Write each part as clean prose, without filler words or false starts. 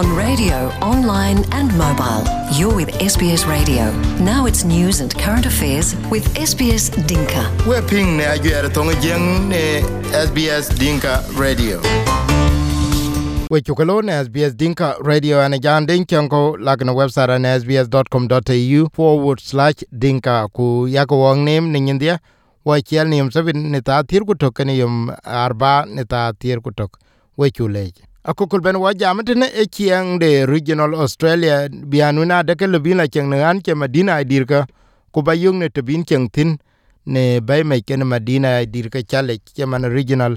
on radio, online and mobile. You're with SBS Radio. Now it's news and current affairs with SBS Dinka. We're ping ne ajuer tonga jeng ne SBS Dinka Radio. We chukalon SBS Dinka Radio and Jan Dinkanko like na website on sbs.com.au/dinka ku yako wang name ningindia wa kiel ni msabin nita tir kutok ni arba nita tir kutok we chulej. Akukul ben wa jamatene e kieng de regional Australia bianuna de ke lebina cheng nan ke Madina dirka ku bayung ne tebin cheng tin ne bay me ken Madina dirka chale ke man regional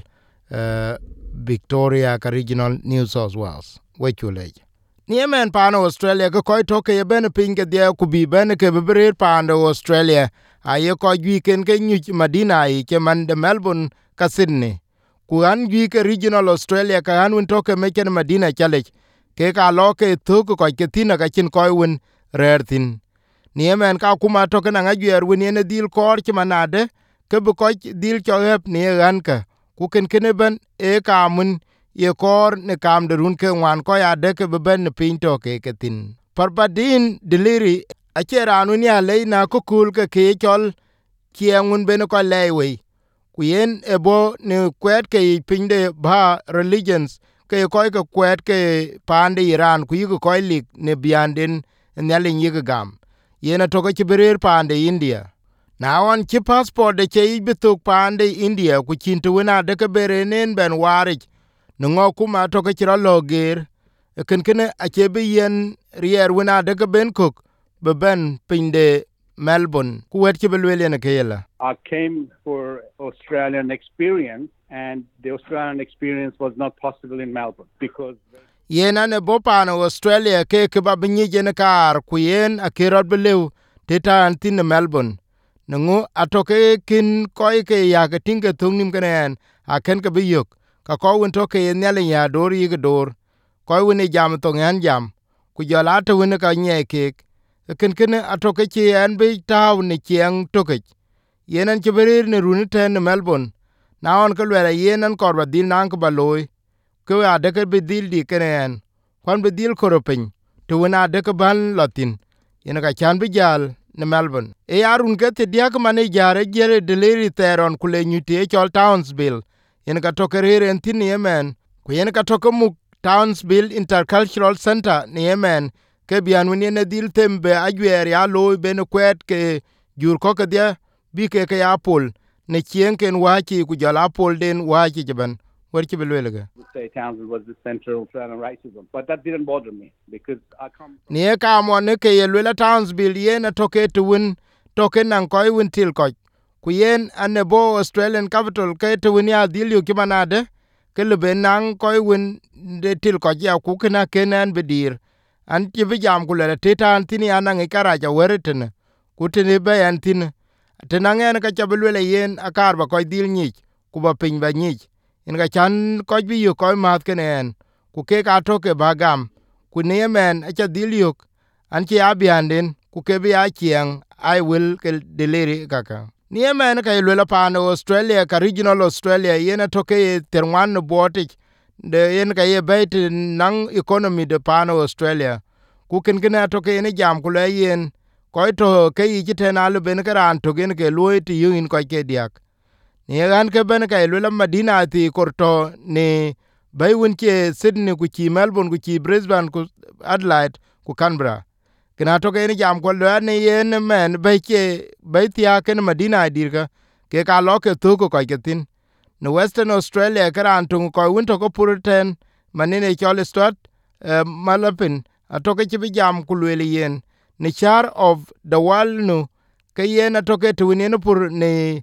Victoria ka regional New South Wales we chulej. Niemen pano Australia ko koy to ke ben pinge dia ku bi ben ke beber pano Australia aye ko weekend ke nyu Madina ke man de Melbourne ka Sydney ku an ke regional Australia ka an won to ke me ken Madina chale ke ka lo ke to ko ke tina ka chin koy won rertin Niemen ka kuma to ke na ngajer won ne dil kor ki manade ke bu ko dil cho hep ne ganka ku ken ben e ka mun ye kor ne kam de run ke wan ko ya de ke ben pin to ke tin Parbadin deliri a cheranu ni ale na ko kul ke chol kiengun ben ko lewe ku yen ebo ne kwet ke pinde ba religions ke ko ke kwet ke pande Iran ku yi ko lik ne bianden ne le yi gam yen to ke berer pande India na on chi passport de ke bituk pande India ku chintu na de ke berenen ben warij no kuma to ke ro loger ken a ke be yen rier wona de ke ben cook be ben pinde Melbourne ku wet ke belwele ne kela. I came for Australian experience and the Australian experience was not possible in Melbourne because yena ne bopano Australia ke ba binyi je ne kar ku yen akirot belew tetan tin Melbourne nungu atoke kin koy ke ya ke tinge tungnim kenen a ken ke biyok ka ko won to ke ne le ya dor yi dor koy woni jam to ngan jam ku jola to woni ka nye ke ken atoke chi en bi taw ni chieng toke yenen ke berir ne runi ten Melbourne na on ke le yenen korba dil nan ko baloy ko ya de ke bidil di kenen kon bidil koropin to wona de ke ban latin yen ka chan bi jal ne Melbourne e arun ke te dia ko mane jare jere deleri teron kule nyute chol Townsville yen ka to kerer en tin Yemen ku yen ka to mu Townsville Intercultural Center ne Yemen ke bian woni ne dil tembe ajwer ya loy ben kwet ke jur ko ke dia bi ke ya pol ne chien ken wachi ku jala pol den wachi jaban werki belwelega say Townsville was the center of Australian racism but that didn't bother me because I come ne ka mo ne ke yelwela Townsville yen toke to win toke nan koy win til ko ku yen anebo Australian capital ke to win ya dil yu kimanade ke le benang koy win de til ko ya ku kana kenan bedir an ti bi jam ku le tetan tini anan e karaja wereten ku tini be an tin tenangen ka chabelwele yen akar ba koy dil nyich ku ba pin ba nyich in ga chan ko bi yu ko mat kenen ku ke ka toke bagam ku ne men a cha dil yuk an ti abianden ku ke bi a chieng I will ke deleri kaka ne men ka lwela pa Australia ka regional Australia yen toke terwan no botik de yen ka ye bet nang economy de pa Australia ku ken gena toke ne jam ku le yen ko to ke yi tenal ben karan to gen ke loy ti yin ko ke diak ne gan ke ben ka lwela Madina ti korto ne baywun ke Sydney ku chi Melbourne ku chi Brisbane ku Adelaide ku Canberra kena to ke ne jam ko le ne yen men be ke be tia ken Madina dirka ke ka lo ke to ko ke tin no Western Australia karan to ko won to ko purten manine chole stot malapin atoke chi jam ku le yen ne char of the world no ke yen atoke to ne pur ne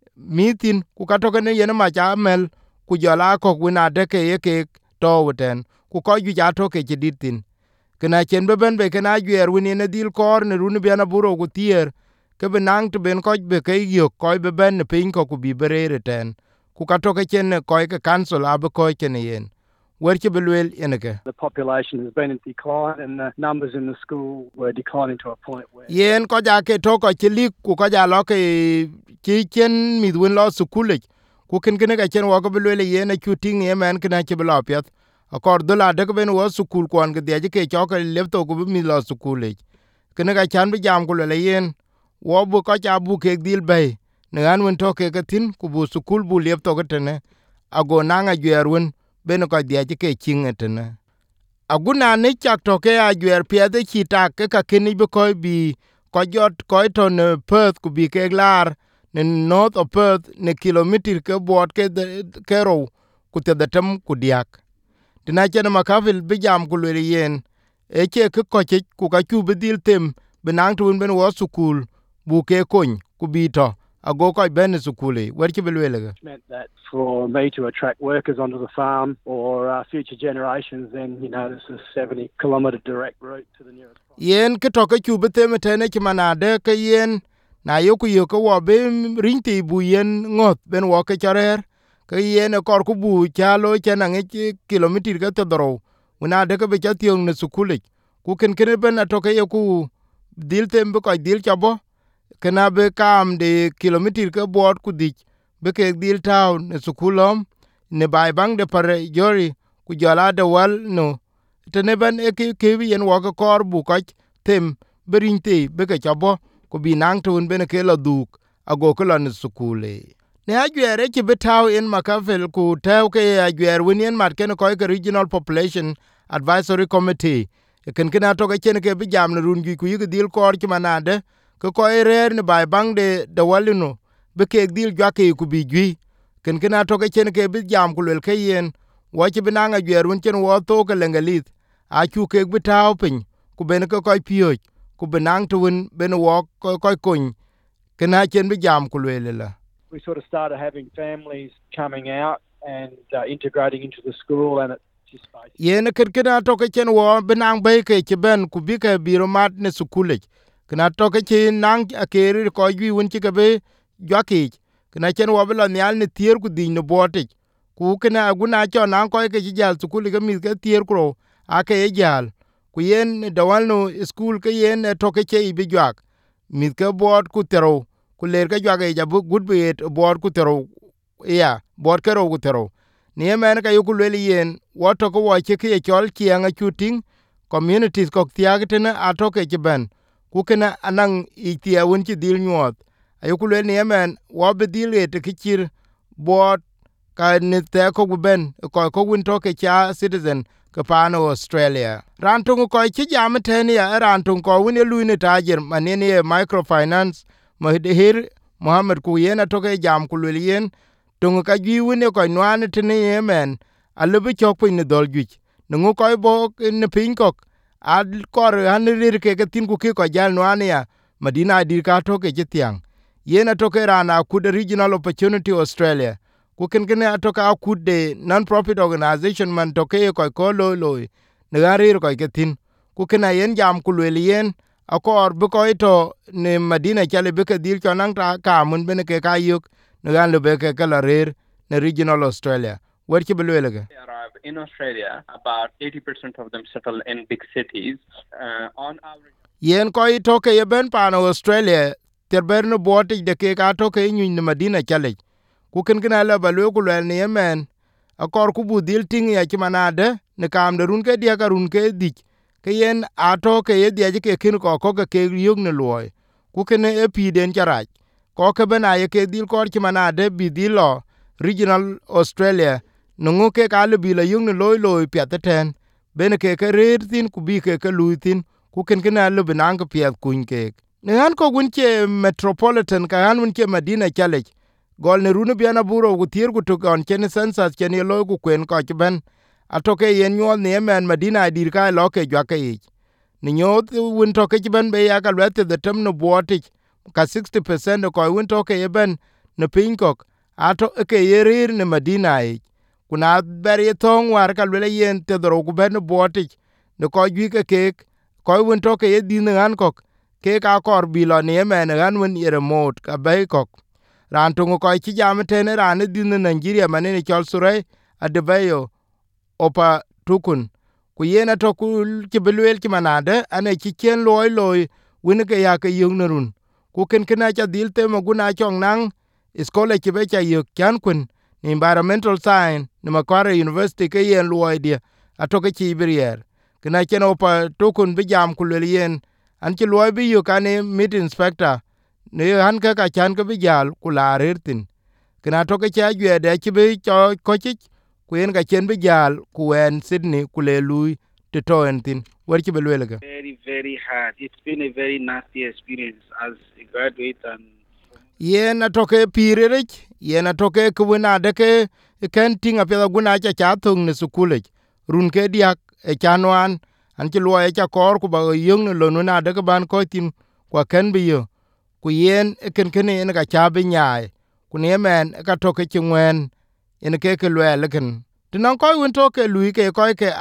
mitin ku ka toke ne yen ma cha mel ku jola ko wina de ke ye ke to wuten ku ko ju ja toke chi ditin kana chen be ben be kana gyer wini ne dil kor ne runu be na buro ku tier ke benang to ben ko be ke yo ko be ben pin ko ku bi berere ten ku ka toke chen ko ke cancel ab ko chen yen werke belwel yeneke the population has been in decline and the numbers in the school were declining to a point where yen ko ja ke to ko chilik ku ko ja lo ke chi chen midwen lo sukule ku ken ken ga chen wo ko belwel yen a chuting Yemen kana chi blo pyat akor dola de ben wo sukul kon ge de ke cho ke laptop ku mi lo sukul e kene ga chan bi jam ku le yen wo bu ko cha bu ke dil bay ne an won to ke tin ku bu sukul bu laptop ke tene ago na nga gwerun ben ko de ke king etene aguna ne chak to ke a gwer pie de chi ta ke ka kini bi ko bi ko jot ko to ne Perth ku bi ke lar ne north of Perth ne kilometer ke bot ke ke ro ku te da tem ku diak tina chen makavil bi jam ku le yen e che ke ko che ku ka chu bi dil tem benang tun ben wo sukul bu ke kon ku bi to ago ko ben sukule wer ki belwele meant that for me to attract workers onto the farm or future generations, then, this is a 70-kilometre direct route to the nearest farm. Yen ke to ke chu bi tem tene ki manade ke yen na yo ku yo ko wo be rinti bu yen ngot ben wo ke charer ke yen kor ku bu chalo chena nge kilometer ke to dro una de ke be chation ne sukule ku ken ben atoke yo ku dil tem bu ko dil chabo kena be kam de kilometer ke bot ku dik be ke dil town ne sukulom ne bai bang de pare jori ku jala de wal no tene ban e ke yen wo ko kor bu ko tem berinte be ke chabo ku bi nang tun be ne ke lo duk ago ko lan sukule ne agwere ki betaw in makafel ku taw ke agwer winien mat ken ko ke regional population advisory committee ken kena to ke chen ke bi jam run gi ku yig dil kor ki manade ko rer ne bai bang de walino be ke dil jwa ke ku bi gwi ken kena to ke chen ke bi jam ku le ke yen wo ki binanga gwer won chen wo to ke lengelit a chu ke bi taw pin ku ben ko pio ku benang tun ben wo ko kun kena chen bi jam ku le la. We sort of started having families coming out and integrating into the school, and it's just basically yen kena to ke chen wo benang be ke ti ben ku bi ke biro mat ne sukule kena to ke chen nang akeri ko gwi won ti ke be jwaki kena chen wo bla nyal ne tier ku din no bote ku kena aguna cho nang ko ke jal sukule ke mi ke tier kro ake e jal ku yen de walno school ke yen to ke che bi jwak mi ke bot ku tero ku ler ke jwak e jabu good be bot ku tero ya bot ke ro ku tero ni men ka yu ku le yen wo to ko wo che ke chol kianga chuting communities ko tiagtene atoke ke ben ku kena anang itia won ti dil nyot ayu ku le ni men wo be dil et ke chir bot ka ne te ko ben ko won to ke cha citizen ke pano Australia ran tungu ko chi jam teni ya ran tungu ko woni lu ne tajer manene microfinance mahir Muhammad ku yena to ke jam ku le yen tungu ka gi woni ko nwan teni yemen alubi chok pin ne dol gi nungu ko bo ne pin ko ad kor han rir ke tin ku ki ko jal nwan ya madina dir ka to ke tiang yena to ke rana ku the regional opportunity Australia ku ken to ka ku de non profit organization man to ke ko lo ne garir ko ke tin ku ken yen jam ku le yen akor bu ko to ne madina chale be ke dir ko nang ta ka mun be ne ke ka yuk ne gan le be ke la rir ne regional Australia wer ki belwelege in Australia about 80% of them settle in big cities on average yen ko to ke ben pan Australia terberno bote de ke ka to ke nyu ne madina chale ku ken gna la balwe ku le ne yemen akor ku budil ting ya ki manade ne kam de run ke dia ka run ke dik ke yen ato ke ye dia ke kin ko ke yug ne loy ku ken e pi den charaj ko ke bena ye ke dil kor ki manade bi dilo regional Australia nungu ke ka le bi la yung ne loy piateten ben ke rer tin ku bi ke lui tin ku ken gna le benang ke piat kun ke ne han ko gun che metropolitan ka han un che madina chale gol ne runu biana buro ku tier ku to kon chen census chen ye lo ku kwen ko ben atoke yen nyol ne men madina dir ka lo ke jwa ke ni nyot win to ke ben be ya ka lete the tem no boti ka 60% ko win to ke ben ne pin ko ato ke yerir ne madina kuna ber ye thong war ka le yen te dro ku ben boti ne ko gi ke ko win to ke din an ko ke ka kor bilo ne men an win ye remote ka be ko ran tungu ko chi jam tene ran din Nigeria manene chol sure adebayo opa tukun ku yena to ku ki belwel ki manade ane chi chen loy win ke ya ke yung narun ku ken kena cha dil te maguna chong nang iskole ki be cha yuk kan kun ni environmental science ni Macquarie University ke yen loy dia atoke chi berier kena chen opa tokun bi jam kulelien an chi loy bi yu kane meat inspector ne han ka chan ka bi jal kula rertin kena toke cha gwe de chi bi cho kochi kuen ka chen bi jal kuen Sydney kule lui to toentin wer chi belwelega. Very, very hard. It's been a very nasty experience as a graduate and yen atoke pirerich yen atoke kwena deke ken tinga pela guna cha thung ne sukule run ke diak e chanwan an ti lo e cha kor ku ba yung ne lo na deke ban ko tin kwa ken bi yo ku yen ken en ka cha bi nyaai ku ne men ka toke chwen en ke lwe leken tinan ko won toke lui ke ko ke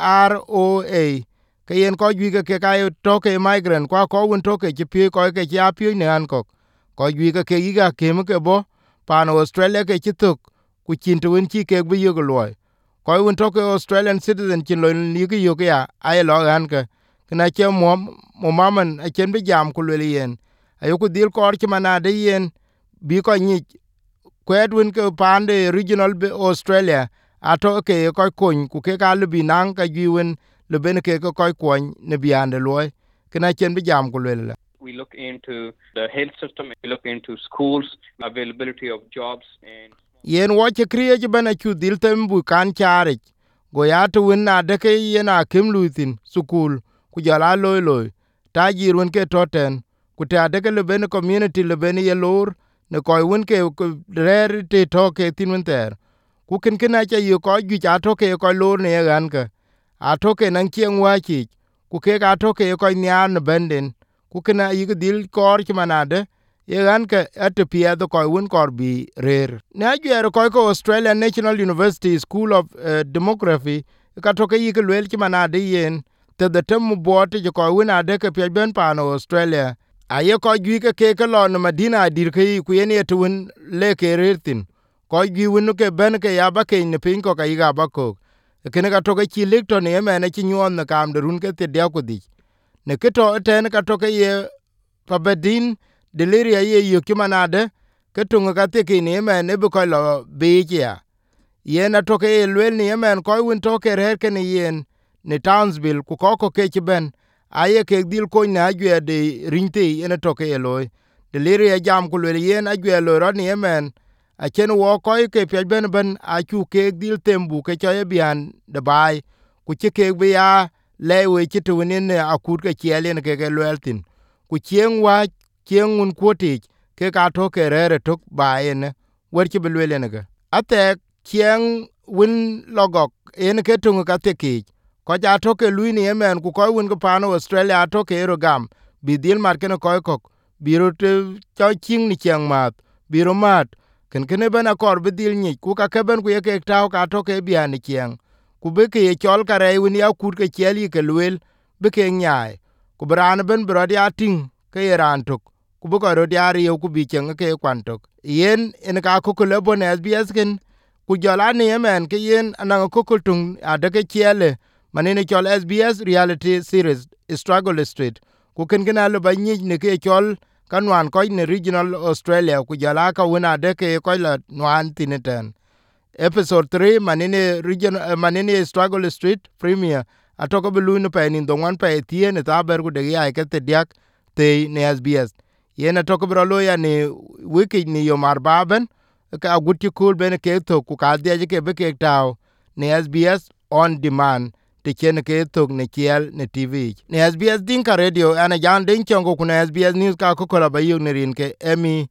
ROA ke yen ko gi ke ka toke migrant kwa ko won toke ti pi ko ke ya pi ne an ko gi ke yiga kem ke bo pan Australia ke chituk ku chintu won chi ke bi yo loy ko won toke Australian citizen chin lo ni ke yo ke ya ai lo han ke na che mo maman a chen bi jam ku le yen ayo ku dil ko chi mana de yen bi ko ni kwedwin ke pande regional be Australia ato ke ko kun ku ke ka bi nan ka giwen le ben ke ko kun ne biande loy ke na chen bi jam ku le. We look into the health system, we look into schools, availability of jobs. And yen wache kriye bana chu diltem bu kan chare go ya to win na de ke yena kim lutin sukul ku jala loy ta jirun ke toten ku ta de ke le ben community le ben ye lor ne ko win ke rer te to ke tin ter ku ken na cha yu ko ju cha to ke ko lor ne gan ka a to ke nan chien wa chi ku ke ga to ke ko nyan benden ku kena yig dil kor ki manade ye gan ke atpia do ko won kor bi rer na gyer ko Australian National University School of Demography ka to ke yig lwel ki manade yen te the tem board je ko won ade ke pe ben pan Australia aye ko gi ke lo no Madina dir ke ku yen ye tun le ke rertin ko gi won ke ben ke ya ba ke ne pin ko ka yiga ba ko kene ka to ke chi lecton ye mena chi nyon na kam de run ke te dia ko di ne keto ten ka toke ye pabedin deliria ye yukimanade ketunga ka tiki ni men ne buko lo beja ye na toke ye lwel ni men ko win toke rer ken yen ne Townsville ku ko ke ben aye ke dil ko na gwe de rinte ene toke ye loy deliria jam ku lwel yen agwe lo ro ni men a chen wo ko ke pe ben a chu ke dil tembu ke cha ye bian de bai ku che ke bi ya lewe chitu winin akut ke chielen ke lweltin ku chiengwa chiengun kwoti ke ka to ke rere tok baen wer chi belwelen ga ate chieng win logok en ke tungu ka te ki ko ja to ke luini emen ku ko win ko pano Australia to ke rogam bi dil mar ken ko biro te cho ching ni chieng mat biro mat ken bana kor bi dil ni ku ka ke ben ku ye ke taw ka to ke bian chieng ku be ke chol kare win ya kut ke cheli ke lwel be ke nyaai ku bran ben bro dia ting ke ran tok ku be ko ro dia ri ku bi chen ke kwan tok yen en ka ku le bon SBS ken ku jola ni yemen ke yen anan ku ku tung ade ke chele manene chol SBS reality series struggle street ku ken gena lo ba ni ne ke chol kanwan ko ne regional Australia ku jola ka wona de ke ko la nwan tineten episode 3 manene region manene struggle street premier atoko belu no pe nin don wan pe tie ne ta ber ku de ya ke te diak te ne SBS yena atoko bro lo ya ne wiki ni yo mar baben ka gutti kul ben ke to ku ka de ke be ke taw ne SBS on demand te chen ke to ne kiel ne TV ne SBS dinka radio ana jan den chongo ku ne SBS news ka ko la ba yu ne rin ke emi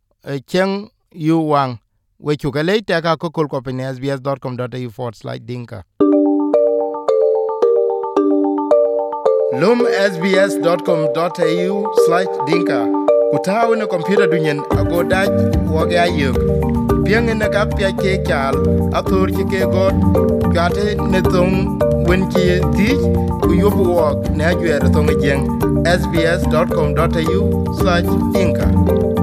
cheng yu wang we chukale te ka ko kol ko pe sbs.com.au/dinka lum sbs.com.au/dinka utawe ne computer dunyen ago daj woge ayuk pienge ne ka pya ke chal atur ke god gate ne tong wen ki ti ku yobu wok ne ajwer tong jeng sbs.com.au/dinka